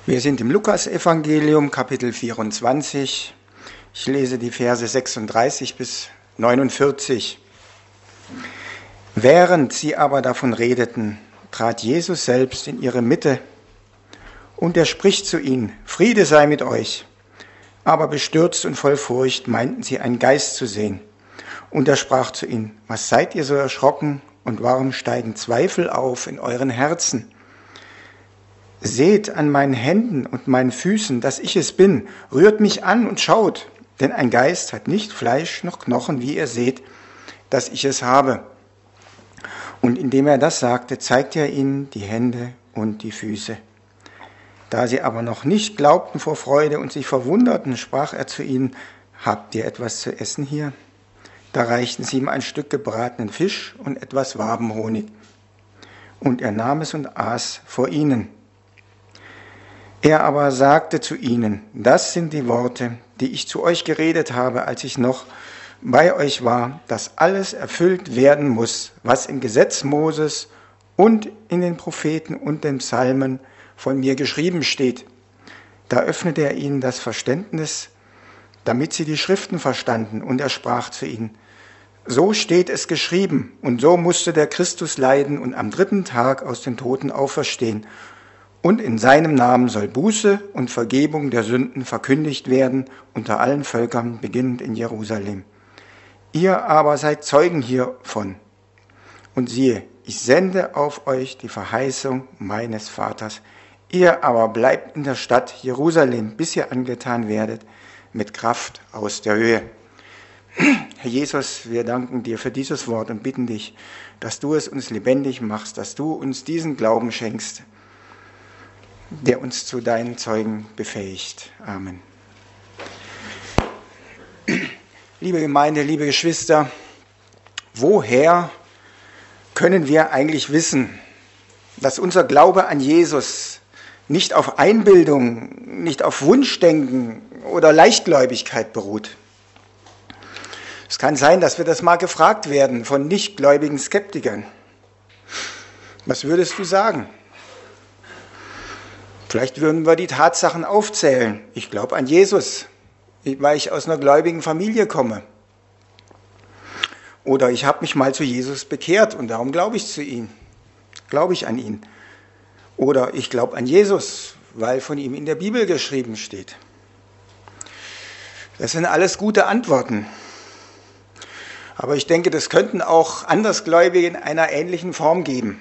Wir sind im Lukas-Evangelium, Kapitel 24. Ich lese die Verse 36 bis 49. Während sie aber davon redeten, trat Jesus selbst in ihre Mitte und er spricht zu ihnen: Friede sei mit euch. Aber bestürzt und voll Furcht meinten sie, einen Geist zu sehen. Und er sprach zu ihnen: Was seid ihr so erschrocken und warum steigen Zweifel auf in euren Herzen? Seht an meinen Händen und meinen Füßen, dass ich es bin. Rührt mich an und schaut, denn ein Geist hat nicht Fleisch noch Knochen, wie ihr seht, dass ich es habe. Und indem er das sagte, zeigte er ihnen die Hände und die Füße. Da sie aber noch nicht glaubten vor Freude und sich verwunderten, sprach er zu ihnen: Habt ihr etwas zu essen hier? Da reichten sie ihm ein Stück gebratenen Fisch und etwas Wabenhonig. Und er nahm es und aß vor ihnen. Er aber sagte zu ihnen: Das sind die Worte, die ich zu euch geredet habe, als ich noch bei euch war, dass alles erfüllt werden muss, was im Gesetz Moses und in den Propheten und den Psalmen von mir geschrieben steht. Da öffnete er ihnen das Verständnis, damit sie die Schriften verstanden, und er sprach zu ihnen: So steht es geschrieben, und so musste der Christus leiden und am 3. Tag aus den Toten auferstehen. Und in seinem Namen soll Buße und Vergebung der Sünden verkündigt werden unter allen Völkern, beginnend in Jerusalem. Ihr aber seid Zeugen hiervon. Und siehe, ich sende auf euch die Verheißung meines Vaters. Ihr aber bleibt in der Stadt Jerusalem, bis ihr angetan werdet mit Kraft aus der Höhe. Herr Jesus, wir danken dir für dieses Wort und bitten dich, dass du es uns lebendig machst, dass du uns diesen Glauben schenkst, der uns zu deinen Zeugen befähigt. Amen. Liebe Gemeinde, liebe Geschwister, woher können wir eigentlich wissen, dass unser Glaube an Jesus nicht auf Einbildung, nicht auf Wunschdenken oder Leichtgläubigkeit beruht? Es kann sein, dass wir das mal gefragt werden von nichtgläubigen Skeptikern. Was würdest du sagen? Vielleicht würden wir die Tatsachen aufzählen. Ich glaube an Jesus, weil ich aus einer gläubigen Familie komme. Oder ich habe mich mal zu Jesus bekehrt und darum glaube ich an ihn. Oder ich glaube an Jesus, weil von ihm in der Bibel geschrieben steht. Das sind alles gute Antworten. Aber ich denke, das könnten auch Andersgläubige in einer ähnlichen Form geben.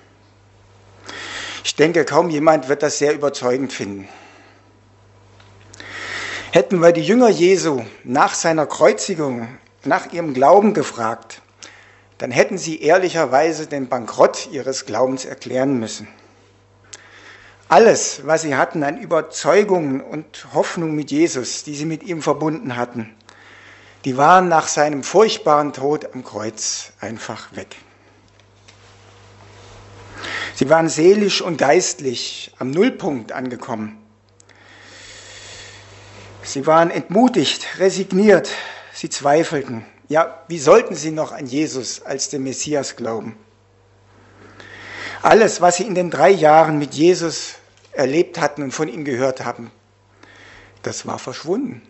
Ich denke, kaum jemand wird das sehr überzeugend finden. Hätten wir die Jünger Jesu nach seiner Kreuzigung, nach ihrem Glauben gefragt, dann hätten sie ehrlicherweise den Bankrott ihres Glaubens erklären müssen. Alles, was sie hatten an Überzeugungen und Hoffnung mit Jesus, die sie mit ihm verbunden hatten, die waren nach seinem furchtbaren Tod am Kreuz einfach weg. Sie waren seelisch und geistlich am Nullpunkt angekommen. Sie waren entmutigt, resigniert, sie zweifelten. Ja, wie sollten sie noch an Jesus als den Messias glauben? Alles, was sie in den 3 Jahren mit Jesus erlebt hatten und von ihm gehört haben, das war verschwunden.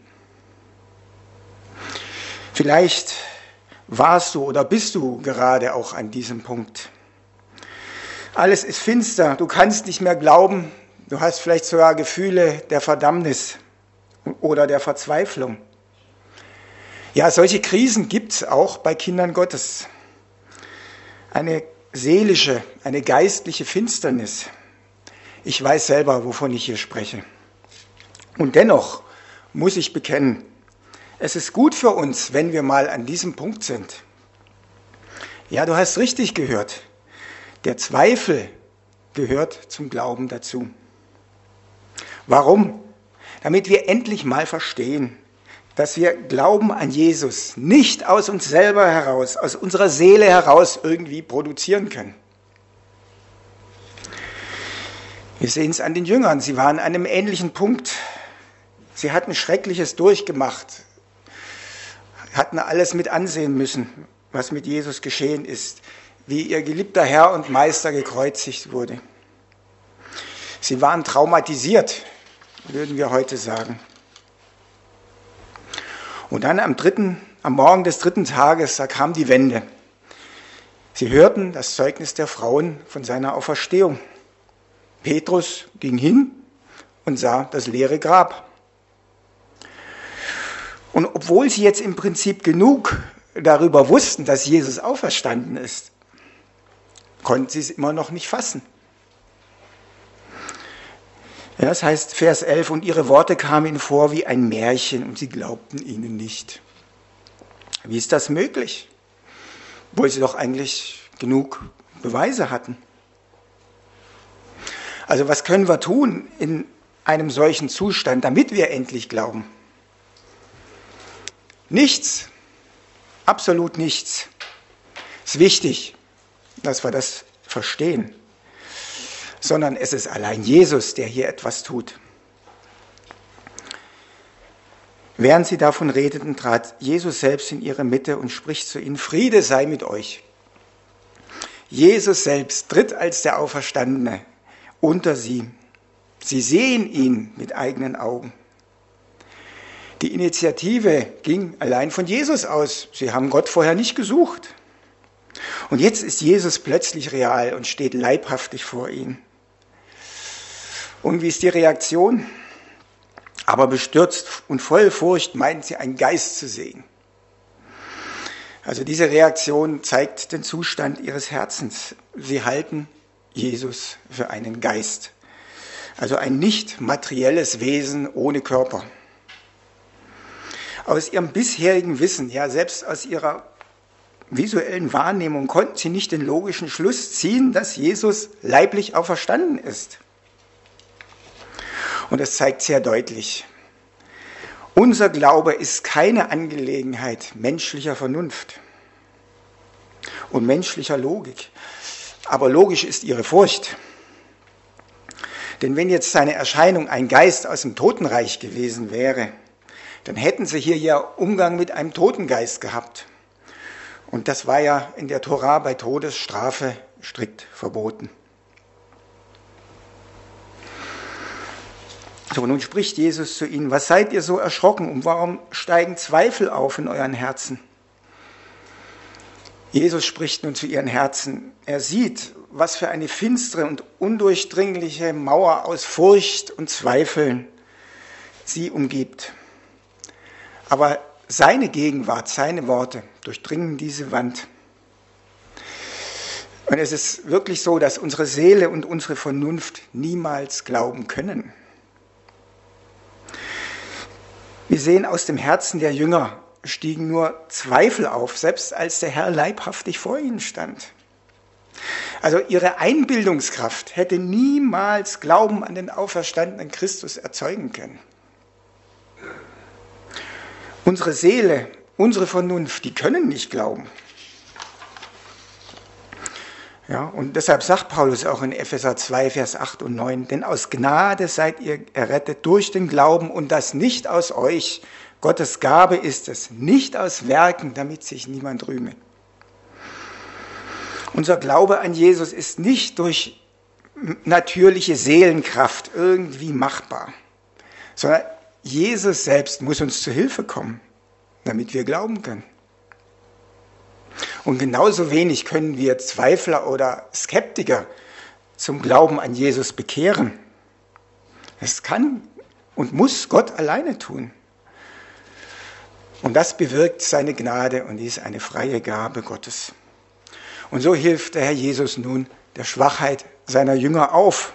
Vielleicht warst du oder bist du gerade auch an diesem Punkt. Alles ist finster, du kannst nicht mehr glauben, du hast vielleicht sogar Gefühle der Verdammnis oder der Verzweiflung. Ja, solche Krisen gibt es auch bei Kindern Gottes. Eine seelische, eine geistliche Finsternis. Ich weiß selber, wovon ich hier spreche. Und dennoch muss ich bekennen, es ist gut für uns, wenn wir mal an diesem Punkt sind. Ja, du hast richtig gehört. Der Zweifel gehört zum Glauben dazu. Warum? Damit wir endlich mal verstehen, dass wir Glauben an Jesus nicht aus uns selber heraus, aus unserer Seele heraus irgendwie produzieren können. Wir sehen es an den Jüngern, sie waren an einem ähnlichen Punkt. Sie hatten Schreckliches durchgemacht, hatten alles mit ansehen müssen, was mit Jesus geschehen ist, wie ihr geliebter Herr und Meister gekreuzigt wurde. Sie waren traumatisiert, würden wir heute sagen. Und dann am Morgen des 3. Tages, da kam die Wende. Sie hörten das Zeugnis der Frauen von seiner Auferstehung. Petrus ging hin und sah das leere Grab. Und obwohl sie jetzt im Prinzip genug darüber wussten, dass Jesus auferstanden ist, konnten sie es immer noch nicht fassen. Ja, das heißt, Vers 11, und ihre Worte kamen ihnen vor wie ein Märchen und sie glaubten ihnen nicht. Wie ist das möglich? Obwohl sie doch eigentlich genug Beweise hatten. Also was können wir tun in einem solchen Zustand, damit wir endlich glauben? Nichts, absolut nichts. Es ist wichtig, dass wir das verstehen. Sondern es ist allein Jesus, der hier etwas tut. Während sie davon redeten, trat Jesus selbst in ihre Mitte und spricht zu ihnen: Friede sei mit euch. Jesus selbst tritt als der Auferstandene unter sie. Sie sehen ihn mit eigenen Augen. Die Initiative ging allein von Jesus aus. Sie haben Gott vorher nicht gesucht. Und jetzt ist Jesus plötzlich real und steht leibhaftig vor ihnen. Und wie ist die Reaktion? Aber bestürzt und voll Furcht meinten sie, einen Geist zu sehen. Also diese Reaktion zeigt den Zustand ihres Herzens. Sie halten Jesus für einen Geist. Also ein nicht materielles Wesen ohne Körper. Aus ihrem bisherigen Wissen, ja selbst aus ihrer visuellen Wahrnehmung, konnten sie nicht den logischen Schluss ziehen, dass Jesus leiblich auferstanden ist. Und das zeigt sehr deutlich. Unser Glaube ist keine Angelegenheit menschlicher Vernunft und menschlicher Logik. Aber logisch ist ihre Furcht. Denn wenn jetzt seine Erscheinung ein Geist aus dem Totenreich gewesen wäre, dann hätten sie hier ja Umgang mit einem Totengeist gehabt. Und das war ja in der Tora bei Todesstrafe strikt verboten. So, nun spricht Jesus zu ihnen: Was seid ihr so erschrocken und warum steigen Zweifel auf in euren Herzen? Jesus spricht nun zu ihren Herzen. Er sieht, was für eine finstere und undurchdringliche Mauer aus Furcht und Zweifeln sie umgibt. Aber seine Gegenwart, seine Worte durchdringen diese Wand. Und es ist wirklich so, dass unsere Seele und unsere Vernunft niemals glauben können. Wir sehen, aus dem Herzen der Jünger stiegen nur Zweifel auf, selbst als der Herr leibhaftig vor ihnen stand. Also ihre Einbildungskraft hätte niemals Glauben an den auferstandenen Christus erzeugen können. Unsere Seele, unsere Vernunft, die können nicht glauben. Ja, und deshalb sagt Paulus auch in Epheser 2, Vers 8 und 9, denn aus Gnade seid ihr errettet durch den Glauben und das nicht aus euch. Gottes Gabe ist es, nicht aus Werken, damit sich niemand rühme. Unser Glaube an Jesus ist nicht durch natürliche Seelenkraft irgendwie machbar, sondern Jesus selbst muss uns zu Hilfe kommen, damit wir glauben können. Und genauso wenig können wir Zweifler oder Skeptiker zum Glauben an Jesus bekehren. Das kann und muss Gott alleine tun. Und das bewirkt seine Gnade und ist eine freie Gabe Gottes. Und so hilft der Herr Jesus nun der Schwachheit seiner Jünger auf.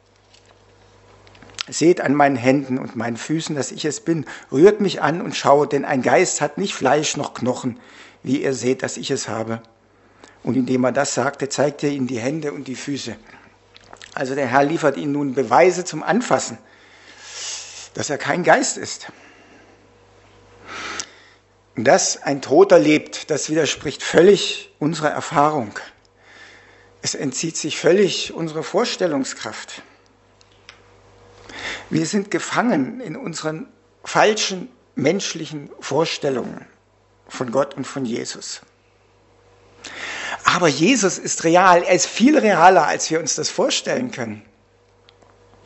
Seht an meinen Händen und meinen Füßen, dass ich es bin. Rührt mich an und schaut, denn ein Geist hat nicht Fleisch noch Knochen, wie ihr seht, dass ich es habe. Und indem er das sagte, zeigte er ihnen die Hände und die Füße. Also der Herr liefert ihnen nun Beweise zum Anfassen, dass er kein Geist ist. Und dass ein Toter lebt, das widerspricht völlig unserer Erfahrung. Es entzieht sich völlig unserer Vorstellungskraft. Wir sind gefangen in unseren falschen menschlichen Vorstellungen von Gott und von Jesus. Aber Jesus ist real, er ist viel realer, als wir uns das vorstellen können.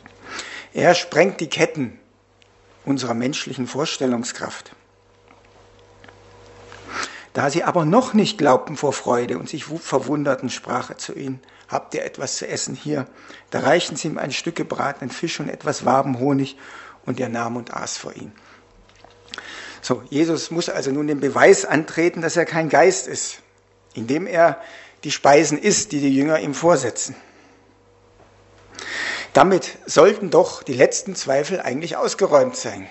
Er sprengt die Ketten unserer menschlichen Vorstellungskraft. Da sie aber noch nicht glaubten vor Freude und sich verwunderten, sprach er zu ihnen: Habt ihr etwas zu essen hier? Da reichten sie ihm ein Stück gebratenen Fisch und etwas Wabenhonig, und er nahm und aß vor ihnen. So, Jesus muss also nun den Beweis antreten, dass er kein Geist ist, indem er die Speisen isst, die die Jünger ihm vorsetzen. Damit sollten doch die letzten Zweifel eigentlich ausgeräumt sein.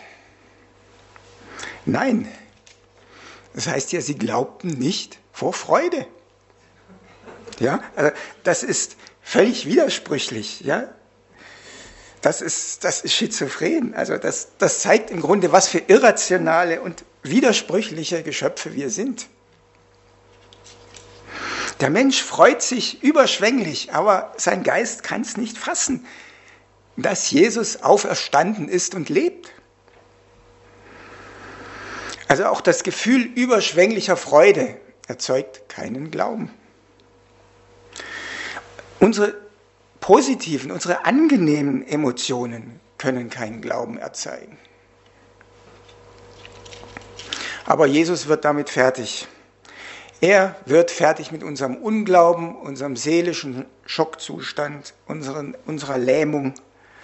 Nein, das heißt ja, sie glaubten nicht vor Freude. Ja, also das ist völlig widersprüchlich. Ja, das ist schizophren. Also das zeigt im Grunde, was für irrationale und widersprüchliche Geschöpfe wir sind. Der Mensch freut sich überschwänglich, aber sein Geist kann es nicht fassen, dass Jesus auferstanden ist und lebt. Also auch das Gefühl überschwänglicher Freude erzeugt keinen Glauben. Unsere positiven, unsere angenehmen Emotionen können keinen Glauben erzeugen. Aber Jesus wird damit fertig. Er wird fertig mit unserem Unglauben, unserem seelischen Schockzustand, unserer Lähmung.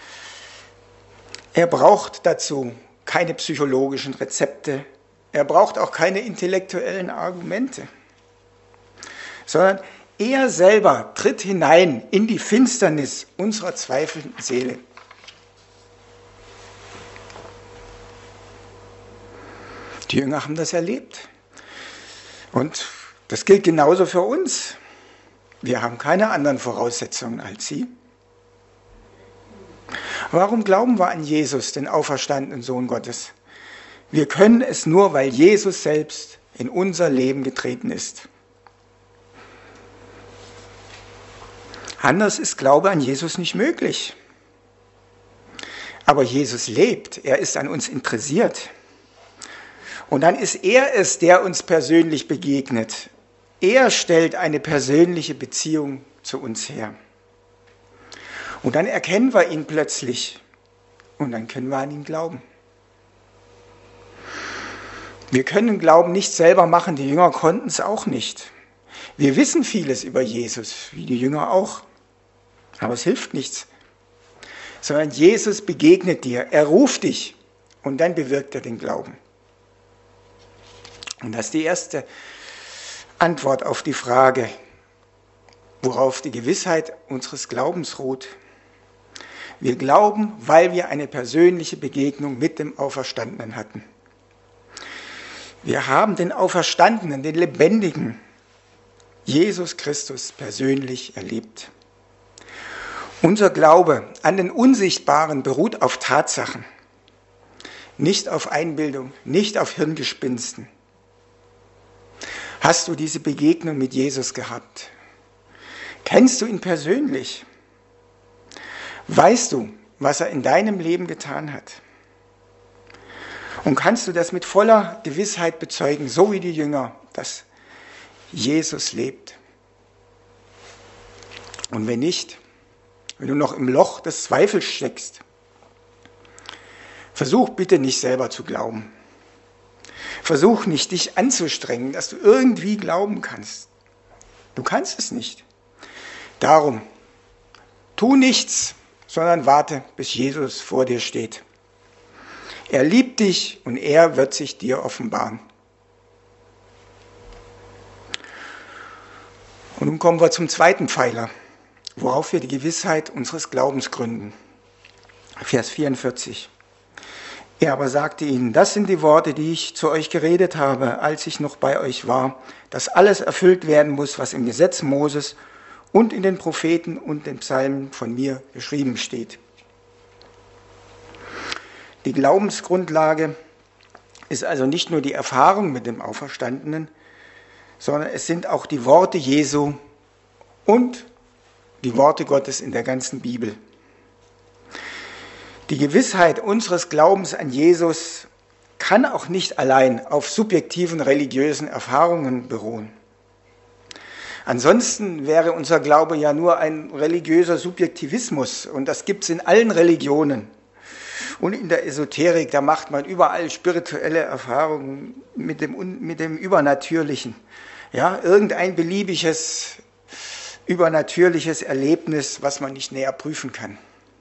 Er braucht dazu keine psychologischen Rezepte. Er braucht auch keine intellektuellen Argumente, sondern er selber tritt hinein in die Finsternis unserer zweifelnden Seele. Die Jünger haben das erlebt. Und das gilt genauso für uns. Wir haben keine anderen Voraussetzungen als sie. Warum glauben wir an Jesus, den auferstandenen Sohn Gottes? Wir können es nur, weil Jesus selbst in unser Leben getreten ist. Anders ist Glaube an Jesus nicht möglich. Aber Jesus lebt, er ist an uns interessiert. Und dann ist er es, der uns persönlich begegnet. Er stellt eine persönliche Beziehung zu uns her. Und dann erkennen wir ihn plötzlich und dann können wir an ihn glauben. Wir können Glauben nicht selber machen, die Jünger konnten es auch nicht. Wir wissen vieles über Jesus, wie die Jünger auch, aber es hilft nichts. Sondern Jesus begegnet dir, er ruft dich und dann bewirkt er den Glauben. Und das ist die erste Antwort auf die Frage, worauf die Gewissheit unseres Glaubens ruht. Wir glauben, weil wir eine persönliche Begegnung mit dem Auferstandenen hatten. Wir haben den Auferstandenen, den Lebendigen, Jesus Christus persönlich erlebt. Unser Glaube an den Unsichtbaren beruht auf Tatsachen, nicht auf Einbildung, nicht auf Hirngespinsten. Hast du diese Begegnung mit Jesus gehabt? Kennst du ihn persönlich? Weißt du, was er in deinem Leben getan hat? Und kannst du das mit voller Gewissheit bezeugen, so wie die Jünger, dass Jesus lebt? Und wenn nicht, wenn du noch im Loch des Zweifels steckst, versuch bitte nicht selber zu glauben. Versuch nicht, dich anzustrengen, dass du irgendwie glauben kannst. Du kannst es nicht. Darum, tu nichts, sondern warte, bis Jesus vor dir steht. Er liebt dich und er wird sich dir offenbaren. Und nun kommen wir zum zweiten Pfeiler, worauf wir die Gewissheit unseres Glaubens gründen. Vers 44. Er aber sagte ihnen: Das sind die Worte, die ich zu euch geredet habe, als ich noch bei euch war, dass alles erfüllt werden muss, was im Gesetz Moses und in den Propheten und den Psalmen von mir geschrieben steht. Die Glaubensgrundlage ist also nicht nur die Erfahrung mit dem Auferstandenen, sondern es sind auch die Worte Jesu und die Worte Gottes in der ganzen Bibel. Die Gewissheit unseres Glaubens an Jesus kann auch nicht allein auf subjektiven religiösen Erfahrungen beruhen. Ansonsten wäre unser Glaube ja nur ein religiöser Subjektivismus und das gibt es in allen Religionen. Und in der Esoterik, da macht man überall spirituelle Erfahrungen mit dem Übernatürlichen. Ja, irgendein beliebiges, übernatürliches Erlebnis, was man nicht näher prüfen kann.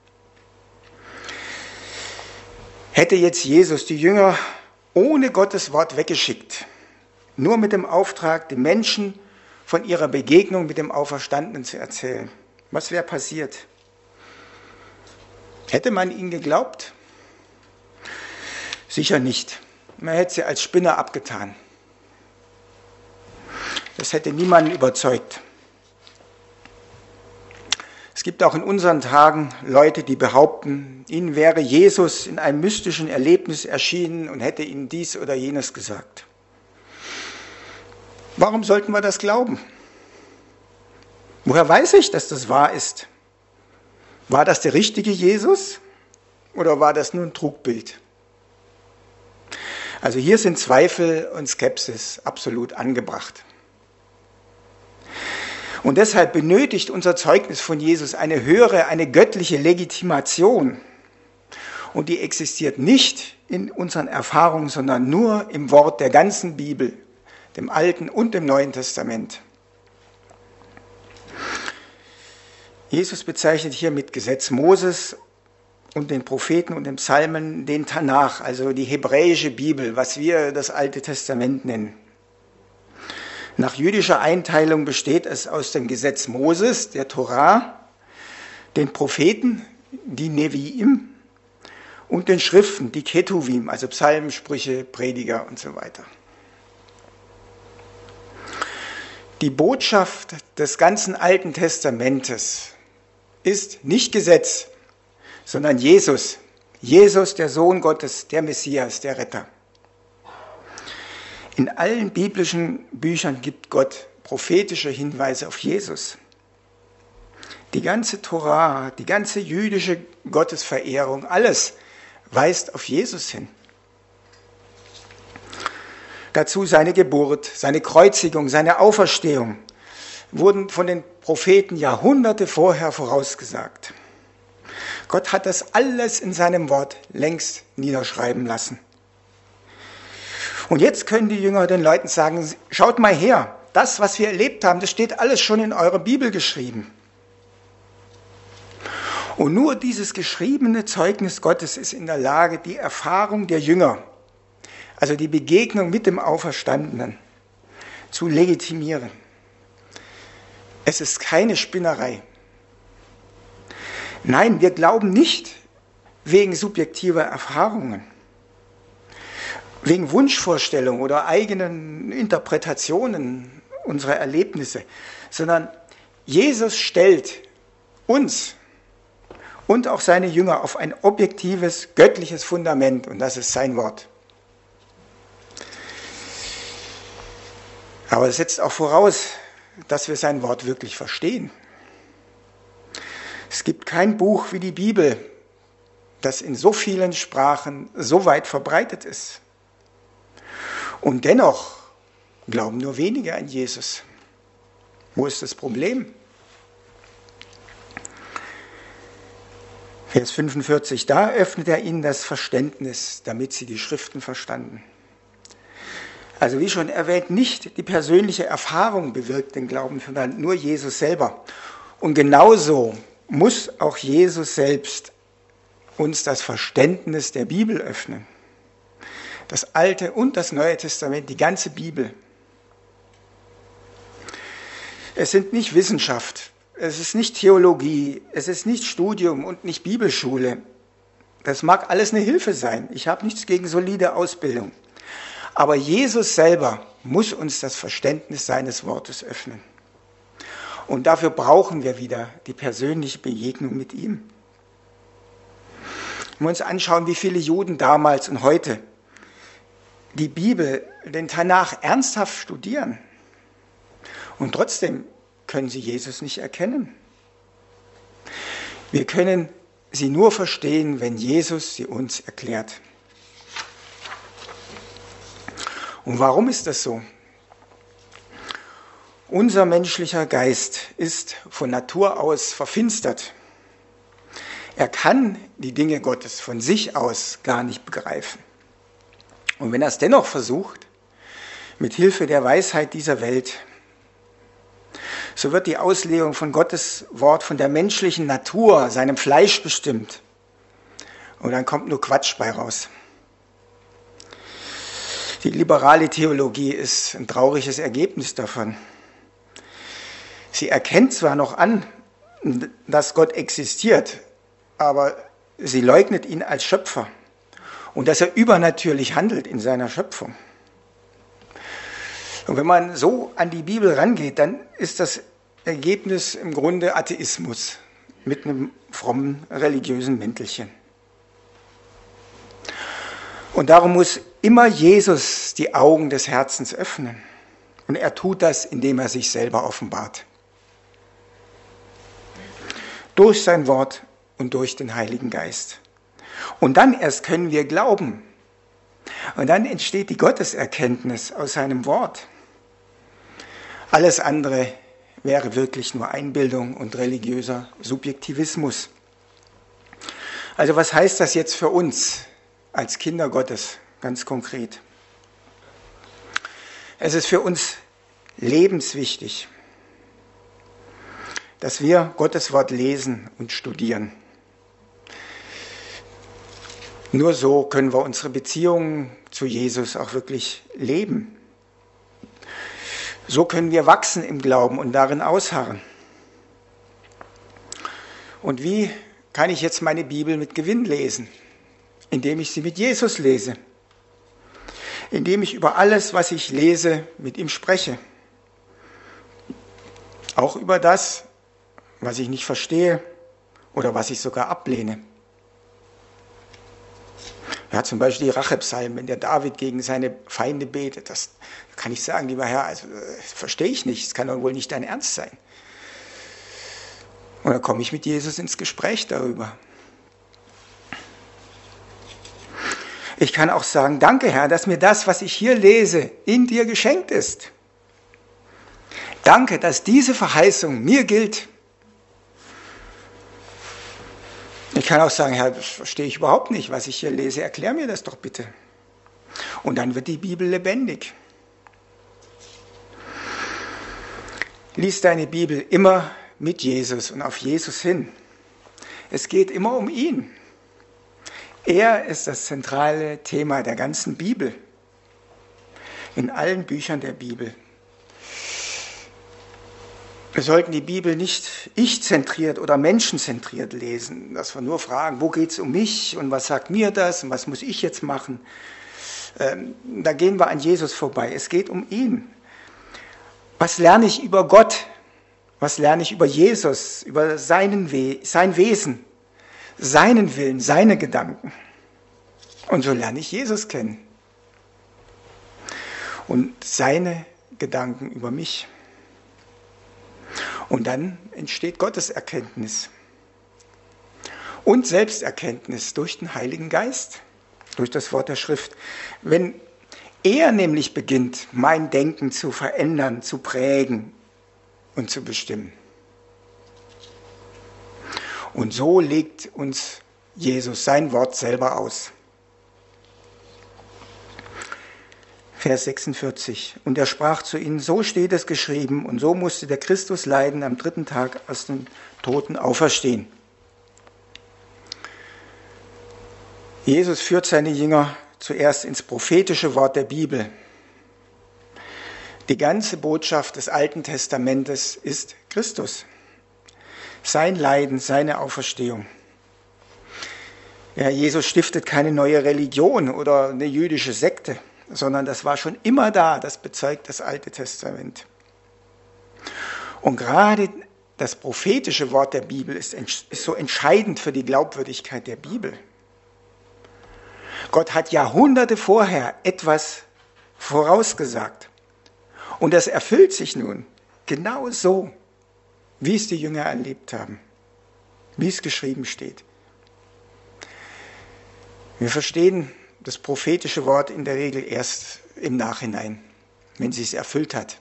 Hätte jetzt Jesus die Jünger ohne Gottes Wort weggeschickt, nur mit dem Auftrag, den Menschen von ihrer Begegnung mit dem Auferstandenen zu erzählen, was wäre passiert? Hätte man ihnen geglaubt? Sicher nicht. Man hätte sie als Spinner abgetan. Das hätte niemanden überzeugt. Es gibt auch in unseren Tagen Leute, die behaupten, ihnen wäre Jesus in einem mystischen Erlebnis erschienen und hätte ihnen dies oder jenes gesagt. Warum sollten wir das glauben? Woher weiß ich, dass das wahr ist? War das der richtige Jesus oder war das nur ein Trugbild? Also hier sind Zweifel und Skepsis absolut angebracht. Und deshalb benötigt unser Zeugnis von Jesus eine höhere, eine göttliche Legitimation. Und die existiert nicht in unseren Erfahrungen, sondern nur im Wort der ganzen Bibel, dem Alten und dem Neuen Testament. Jesus bezeichnet hier mit Gesetz Moses und den Propheten und den Psalmen den Tanach, also die hebräische Bibel, was wir das Alte Testament nennen. Nach jüdischer Einteilung besteht es aus dem Gesetz Moses, der Torah, den Propheten, die Neviim, und den Schriften, die Ketuvim, also Psalmen, Sprüche, Prediger und so weiter. Die Botschaft des ganzen Alten Testamentes ist nicht Gesetz, sondern Jesus. Jesus, der Sohn Gottes, der Messias, der Retter. In allen biblischen Büchern gibt Gott prophetische Hinweise auf Jesus. Die ganze Torah, die ganze jüdische Gottesverehrung, alles weist auf Jesus hin. Dazu seine Geburt, seine Kreuzigung, seine Auferstehung wurden von den Propheten Jahrhunderte vorher vorausgesagt. Gott hat das alles in seinem Wort längst niederschreiben lassen. Und jetzt können die Jünger den Leuten sagen, schaut mal her, das, was wir erlebt haben, das steht alles schon in eurer Bibel geschrieben. Und nur dieses geschriebene Zeugnis Gottes ist in der Lage, die Erfahrung der Jünger, also die Begegnung mit dem Auferstandenen, zu legitimieren. Es ist keine Spinnerei. Nein, wir glauben nicht wegen subjektiver Erfahrungen, wegen Wunschvorstellungen oder eigenen Interpretationen unserer Erlebnisse, sondern Jesus stellt uns und auch seine Jünger auf ein objektives, göttliches Fundament, und das ist sein Wort. Aber es setzt auch voraus, dass wir sein Wort wirklich verstehen. Es gibt kein Buch wie die Bibel, das in so vielen Sprachen so weit verbreitet ist. Und dennoch glauben nur wenige an Jesus. Wo ist das Problem? Vers 45, da öffnet er ihnen das Verständnis, damit sie die Schriften verstanden. Also wie schon erwähnt, nicht die persönliche Erfahrung bewirkt den Glauben, sondern nur Jesus selber. Und genauso muss auch Jesus selbst uns das Verständnis der Bibel öffnen. Das Alte und das Neue Testament, die ganze Bibel. Es sind nicht Wissenschaft, es ist nicht Theologie, es ist nicht Studium und nicht Bibelschule. Das mag alles eine Hilfe sein. Ich habe nichts gegen solide Ausbildung. Aber Jesus selber muss uns das Verständnis seines Wortes öffnen. Und dafür brauchen wir wieder die persönliche Begegnung mit ihm. Wenn wir uns anschauen, wie viele Juden damals und heute die Bibel, den Tanach ernsthaft studieren. Und trotzdem können sie Jesus nicht erkennen. Wir können sie nur verstehen, wenn Jesus sie uns erklärt. Und warum ist das so? Unser menschlicher Geist ist von Natur aus verfinstert. Er kann die Dinge Gottes von sich aus gar nicht begreifen. Und wenn er es dennoch versucht, mit Hilfe der Weisheit dieser Welt, so wird die Auslegung von Gottes Wort von der menschlichen Natur, seinem Fleisch bestimmt. Und dann kommt nur Quatsch bei raus. Die liberale Theologie ist ein trauriges Ergebnis davon. Sie erkennt zwar noch an, dass Gott existiert, aber sie leugnet ihn als Schöpfer und dass er übernatürlich handelt in seiner Schöpfung. Und wenn man so an die Bibel rangeht, dann ist das Ergebnis im Grunde Atheismus mit einem frommen religiösen Mäntelchen. Und darum muss immer Jesus die Augen des Herzens öffnen. Und er tut das, indem er sich selber offenbart. Durch sein Wort und durch den Heiligen Geist. Und dann erst können wir glauben. Und dann entsteht die Gotteserkenntnis aus seinem Wort. Alles andere wäre wirklich nur Einbildung und religiöser Subjektivismus. Also was heißt das jetzt für uns als Kinder Gottes ganz konkret? Es ist für uns lebenswichtig, dass wir Gottes Wort lesen und studieren. Nur so können wir unsere Beziehungen zu Jesus auch wirklich leben. So können wir wachsen im Glauben und darin ausharren. Und wie kann ich jetzt meine Bibel mit Gewinn lesen? Indem ich sie mit Jesus lese. Indem ich über alles, was ich lese, mit ihm spreche. Auch über das, was ich nicht verstehe oder was ich sogar ablehne. Ja, zum Beispiel die Rachepsalmen, wenn der David gegen seine Feinde betet, das kann ich sagen, lieber Herr, also verstehe ich nicht, es kann doch wohl nicht dein Ernst sein. Und dann komme ich mit Jesus ins Gespräch darüber. Ich kann auch sagen, danke Herr, dass mir das, was ich hier lese, in dir geschenkt ist. Danke, dass diese Verheißung mir gilt. Ich kann auch sagen, Herr, das verstehe ich überhaupt nicht, was ich hier lese. Erklär mir das doch bitte. Und dann wird die Bibel lebendig. Lies deine Bibel immer mit Jesus und auf Jesus hin. Es geht immer um ihn. Er ist das zentrale Thema der ganzen Bibel. In allen Büchern der Bibel. Wir sollten die Bibel nicht ich-zentriert oder menschenzentriert lesen, dass wir nur fragen, wo geht es um mich und was sagt mir das und was muss ich jetzt machen. Da gehen wir an Jesus vorbei. Es geht um ihn. Was lerne ich über Gott? Was lerne ich über Jesus, über sein Wesen, seinen Willen, seine Gedanken? Und so lerne ich Jesus kennen. Und seine Gedanken über mich. Und dann entsteht Gotteserkenntnis und Selbsterkenntnis durch den Heiligen Geist, durch das Wort der Schrift. Wenn er nämlich beginnt, mein Denken zu verändern, zu prägen und zu bestimmen. Und so legt uns Jesus sein Wort selber aus. Vers 46. Und er sprach zu ihnen, so steht es geschrieben, und so musste der Christus leiden, am 3. Tag aus den Toten auferstehen. Jesus führt seine Jünger zuerst ins prophetische Wort der Bibel. Die ganze Botschaft des Alten Testamentes ist Christus. Sein Leiden, seine Auferstehung. Ja, Jesus stiftet keine neue Religion oder eine jüdische Sekte, sondern das war schon immer da, das bezeugt das Alte Testament. Und gerade das prophetische Wort der Bibel ist so entscheidend für die Glaubwürdigkeit der Bibel. Gott hat Jahrhunderte vorher etwas vorausgesagt. Und das erfüllt sich nun genau so, wie es die Jünger erlebt haben, wie es geschrieben steht. Wir verstehen das prophetische Wort in der Regel erst im Nachhinein, wenn sie es erfüllt hat,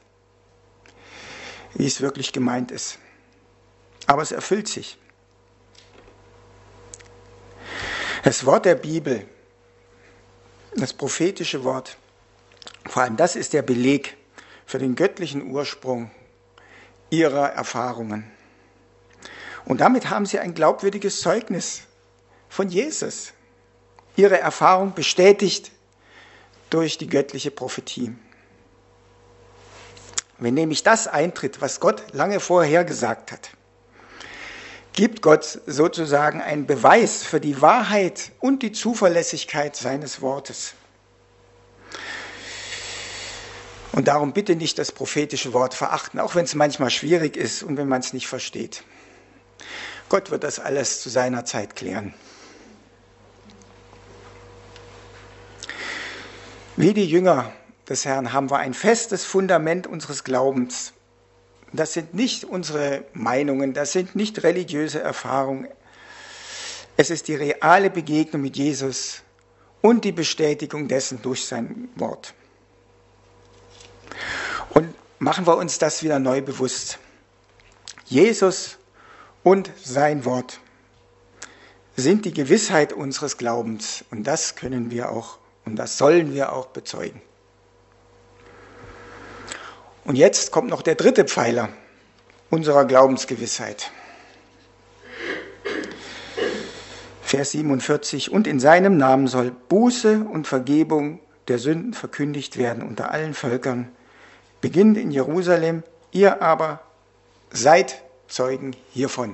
wie es wirklich gemeint ist. Aber es erfüllt sich. Das Wort der Bibel, das prophetische Wort, vor allem das ist der Beleg für den göttlichen Ursprung ihrer Erfahrungen. Und damit haben sie ein glaubwürdiges Zeugnis von Jesus. Ihre Erfahrung bestätigt durch die göttliche Prophetie. Wenn nämlich das eintritt, was Gott lange vorher gesagt hat, gibt Gott sozusagen einen Beweis für die Wahrheit und die Zuverlässigkeit seines Wortes. Und darum bitte nicht das prophetische Wort verachten, auch wenn es manchmal schwierig ist und wenn man es nicht versteht. Gott wird das alles zu seiner Zeit klären. Wie die Jünger des Herrn haben wir ein festes Fundament unseres Glaubens. Das sind nicht unsere Meinungen, das sind nicht religiöse Erfahrungen. Es ist die reale Begegnung mit Jesus und die Bestätigung dessen durch sein Wort. Und machen wir uns das wieder neu bewusst. Jesus und sein Wort sind die Gewissheit unseres Glaubens. Und das können wir auch und das sollen wir auch bezeugen. Und jetzt kommt noch der dritte Pfeiler unserer Glaubensgewissheit. Vers 47. Und in seinem Namen soll Buße und Vergebung der Sünden verkündigt werden unter allen Völkern, beginnend in Jerusalem, ihr aber seid Zeugen hiervon.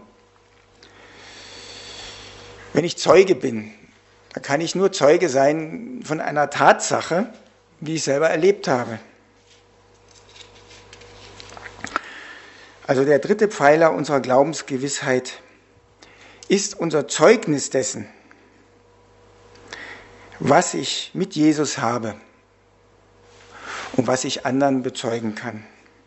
Wenn ich Zeuge bin, dann kann ich nur Zeuge sein von einer Tatsache, die ich selber erlebt habe. Also der dritte Pfeiler unserer Glaubensgewissheit ist unser Zeugnis dessen, was ich mit Jesus habe und was ich anderen bezeugen kann.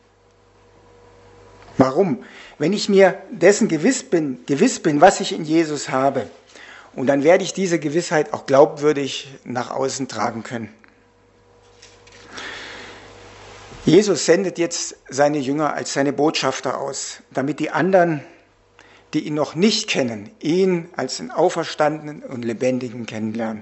Warum? Wenn ich mir dessen gewiss bin, was ich in Jesus habe, und dann werde ich diese Gewissheit auch glaubwürdig nach außen tragen können. Jesus sendet jetzt seine Jünger als seine Botschafter aus, damit die anderen, die ihn noch nicht kennen, ihn als den Auferstandenen und Lebendigen kennenlernen.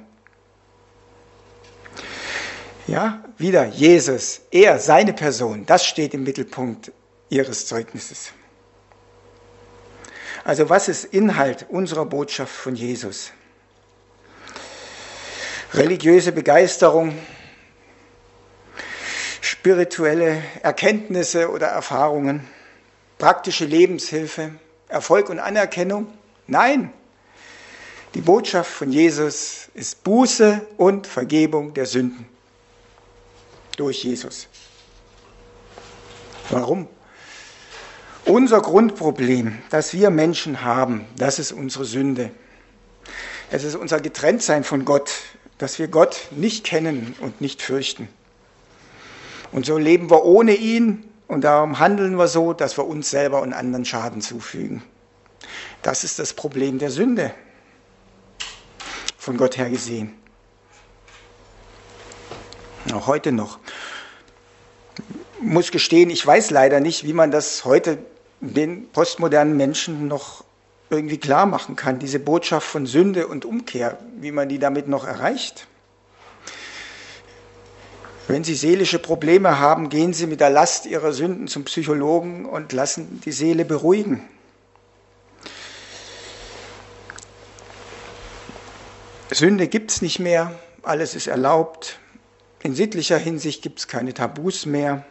Ja, wieder Jesus, er, seine Person, das steht im Mittelpunkt ihres Zeugnisses. Also was ist Inhalt unserer Botschaft von Jesus? Religiöse Begeisterung, spirituelle Erkenntnisse oder Erfahrungen, praktische Lebenshilfe, Erfolg und Anerkennung? Nein, die Botschaft von Jesus ist Buße und Vergebung der Sünden durch Jesus. Warum? Unser Grundproblem, das wir Menschen haben, das ist unsere Sünde. Es ist unser Getrenntsein von Gott, dass wir Gott nicht kennen und nicht fürchten. Und so leben wir ohne ihn und darum handeln wir so, dass wir uns selber und anderen Schaden zufügen. Das ist das Problem der Sünde, von Gott her gesehen. Auch heute noch. Ich muss gestehen, ich weiß leider nicht, wie man das heute den postmodernen Menschen noch irgendwie klar machen kann, diese Botschaft von Sünde und Umkehr, wie man die damit noch erreicht. Wenn Sie seelische Probleme haben, gehen Sie mit der Last Ihrer Sünden zum Psychologen und lassen die Seele beruhigen. Sünde gibt es nicht mehr, alles ist erlaubt. In sittlicher Hinsicht gibt es keine Tabus mehr.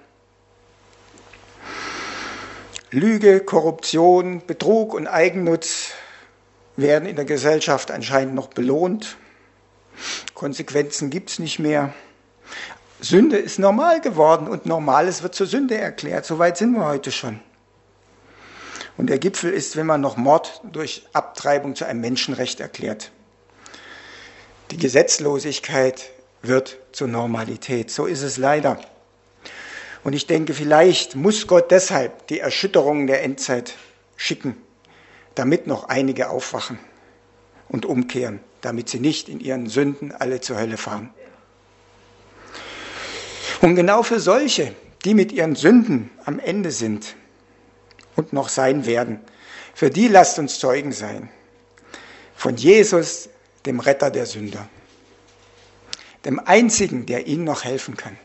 Lüge, Korruption, Betrug und Eigennutz werden in der Gesellschaft anscheinend noch belohnt. Konsequenzen gibt es nicht mehr. Sünde ist normal geworden und Normales wird zur Sünde erklärt. So weit sind wir heute schon. Und der Gipfel ist, wenn man noch Mord durch Abtreibung zu einem Menschenrecht erklärt. Die Gesetzlosigkeit wird zur Normalität. So ist es leider. Und ich denke, vielleicht muss Gott deshalb die Erschütterungen der Endzeit schicken, damit noch einige aufwachen und umkehren, damit sie nicht in ihren Sünden alle zur Hölle fahren. Und genau für solche, die mit ihren Sünden am Ende sind und noch sein werden, für die lasst uns Zeugen sein. Von Jesus, dem Retter der Sünder, dem einzigen, der ihnen noch helfen kann.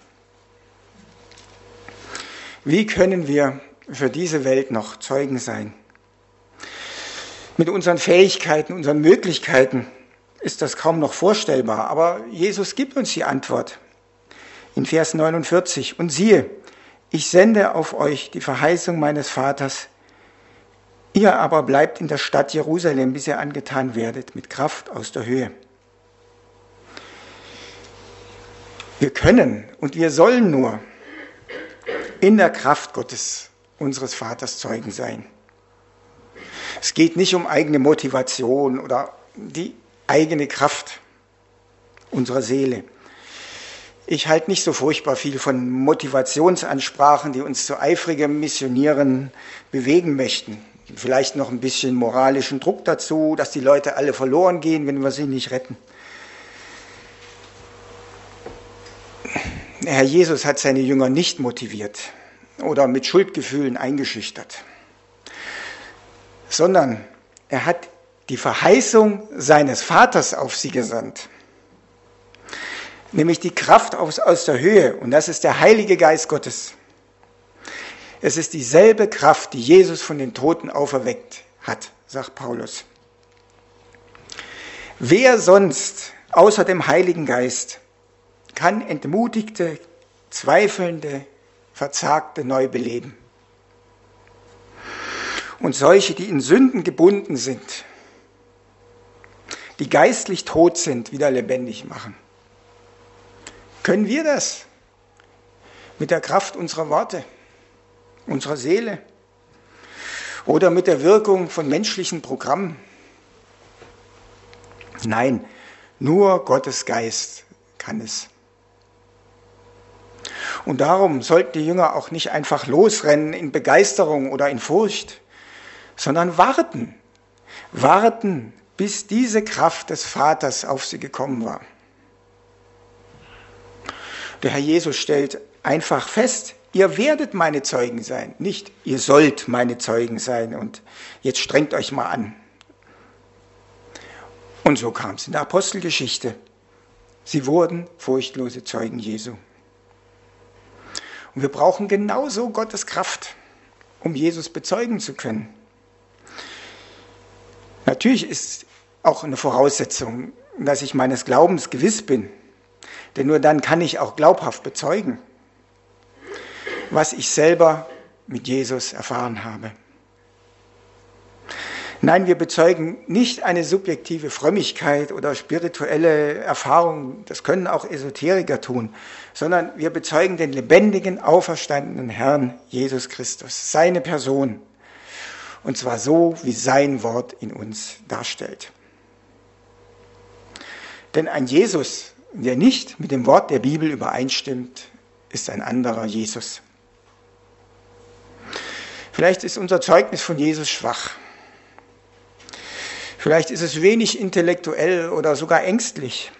Wie können wir für diese Welt noch Zeugen sein? Mit unseren Fähigkeiten, unseren Möglichkeiten ist das kaum noch vorstellbar, aber Jesus gibt uns die Antwort. In Vers 49, und siehe, ich sende auf euch die Verheißung meines Vaters, ihr aber bleibt in der Stadt Jerusalem, bis ihr angetan werdet mit Kraft aus der Höhe. Wir können und wir sollen nur in der Kraft Gottes, unseres Vaters, Zeugen sein. Es geht nicht um eigene Motivation oder die eigene Kraft unserer Seele. Ich halte nicht so furchtbar viel von Motivationsansprachen, die uns zu eifrigem Missionieren bewegen möchten. Vielleicht noch ein bisschen moralischen Druck dazu, dass die Leute alle verloren gehen, wenn wir sie nicht retten. Herr Jesus hat seine Jünger nicht motiviert oder mit Schuldgefühlen eingeschüchtert, sondern er hat die Verheißung seines Vaters auf sie gesandt. Nämlich die Kraft aus der Höhe, und das ist der Heilige Geist Gottes. Es ist dieselbe Kraft, die Jesus von den Toten auferweckt hat, sagt Paulus. Wer sonst außer dem Heiligen Geist kann entmutigte, zweifelnde, verzagte neu beleben? Und solche, die in Sünden gebunden sind, die geistlich tot sind, wieder lebendig machen. Können wir das mit der Kraft unserer Worte, unserer Seele oder mit der Wirkung von menschlichen Programmen? Nein, nur Gottes Geist kann es. Und darum sollten die Jünger auch nicht einfach losrennen in Begeisterung oder in Furcht, sondern warten. Warten, bis diese Kraft des Vaters auf sie gekommen war. Der Herr Jesus stellt einfach fest, ihr werdet meine Zeugen sein, nicht ihr sollt meine Zeugen sein und jetzt strengt euch mal an. Und so kam es in der Apostelgeschichte. Sie wurden furchtlose Zeugen Jesu. Und wir brauchen genauso Gottes Kraft, um Jesus bezeugen zu können. Natürlich ist auch eine Voraussetzung, dass ich meines Glaubens gewiss bin. Denn nur dann kann ich auch glaubhaft bezeugen, was ich selber mit Jesus erfahren habe. Nein, wir bezeugen nicht eine subjektive Frömmigkeit oder spirituelle Erfahrung, das können auch Esoteriker tun, sondern wir bezeugen den lebendigen, auferstandenen Herrn Jesus Christus, seine Person, und zwar so, wie sein Wort in uns darstellt. Denn ein Jesus, der nicht mit dem Wort der Bibel übereinstimmt, ist ein anderer Jesus. Vielleicht ist unser Zeugnis von Jesus schwach. Vielleicht ist es wenig intellektuell oder sogar ängstlich.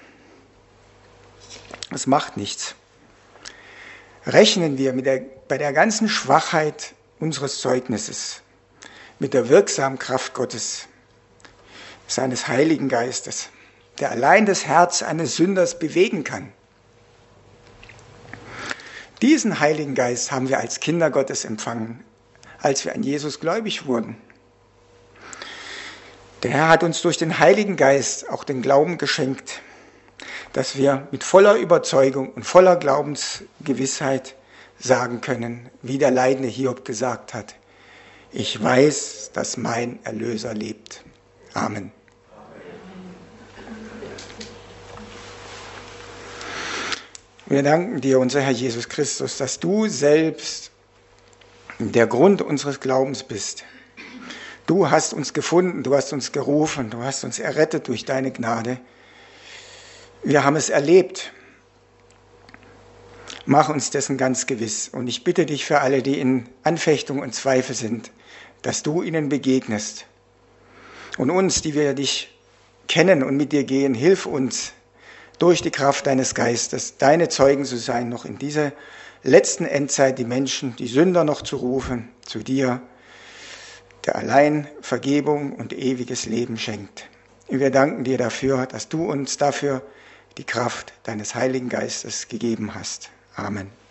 Das macht nichts. Rechnen wir bei der ganzen Schwachheit unseres Zeugnisses mit der wirksamen Kraft Gottes, seines Heiligen Geistes, der allein das Herz eines Sünders bewegen kann. Diesen Heiligen Geist haben wir als Kinder Gottes empfangen, als wir an Jesus gläubig wurden. Der Herr hat uns durch den Heiligen Geist auch den Glauben geschenkt, dass wir mit voller Überzeugung und voller Glaubensgewissheit sagen können, wie der leidende Hiob gesagt hat: Ich weiß, dass mein Erlöser lebt. Amen. Wir danken dir, unser Herr Jesus Christus, dass du selbst der Grund unseres Glaubens bist. Du hast uns gefunden, du hast uns gerufen, du hast uns errettet durch deine Gnade. Wir haben es erlebt. Mach uns dessen ganz gewiss. Und ich bitte dich für alle, die in Anfechtung und Zweifel sind, dass du ihnen begegnest. Und uns, die wir dich kennen und mit dir gehen, hilf uns, durch die Kraft deines Geistes, deine Zeugen zu sein, noch in dieser letzten Endzeit die Menschen, die Sünder noch zu rufen, zu dir, der allein Vergebung und ewiges Leben schenkt. Wir danken dir dafür, dass du uns dafür die Kraft deines Heiligen Geistes gegeben hast. Amen.